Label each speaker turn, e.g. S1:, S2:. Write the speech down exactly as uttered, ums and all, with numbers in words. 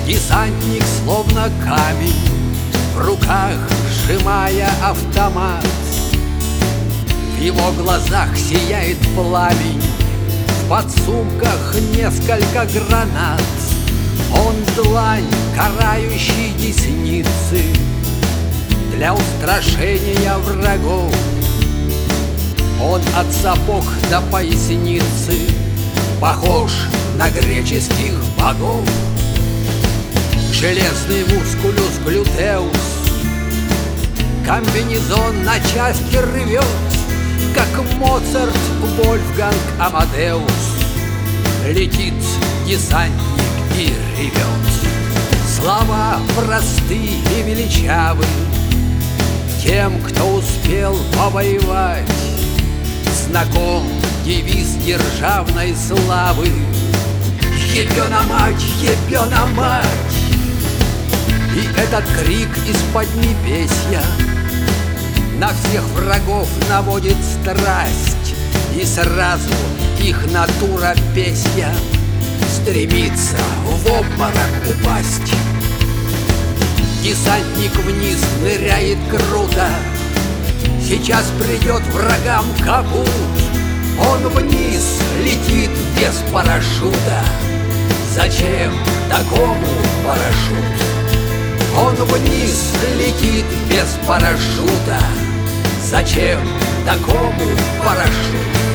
S1: Десантник словно камень, в руках сжимая автомат. В его глазах сияет пламень, в подсумках несколько гранат. Он длань карающей десницы для устрашения врагов. Он от сапог до поясницы похож на греческих богов. Железный мускулюс глютеус комбинезон на части рвет, как Моцарт, Вольфганг, Амадеус. Летит десантник и ревет. Слова просты и величавы тем, кто успел повоевать. Знаком девиз державной славы: «Ебена мать, ебена мать!» И этот крик из-под небесья на всех врагов наводит страсть, и сразу их натура песья стремится в обморок упасть. Десантник вниз ныряет круто, сейчас придет врагам капут. Он вниз летит без парашюта. Зачем такому парашют? Он вниз летит без парашюта. Зачем такому парашют?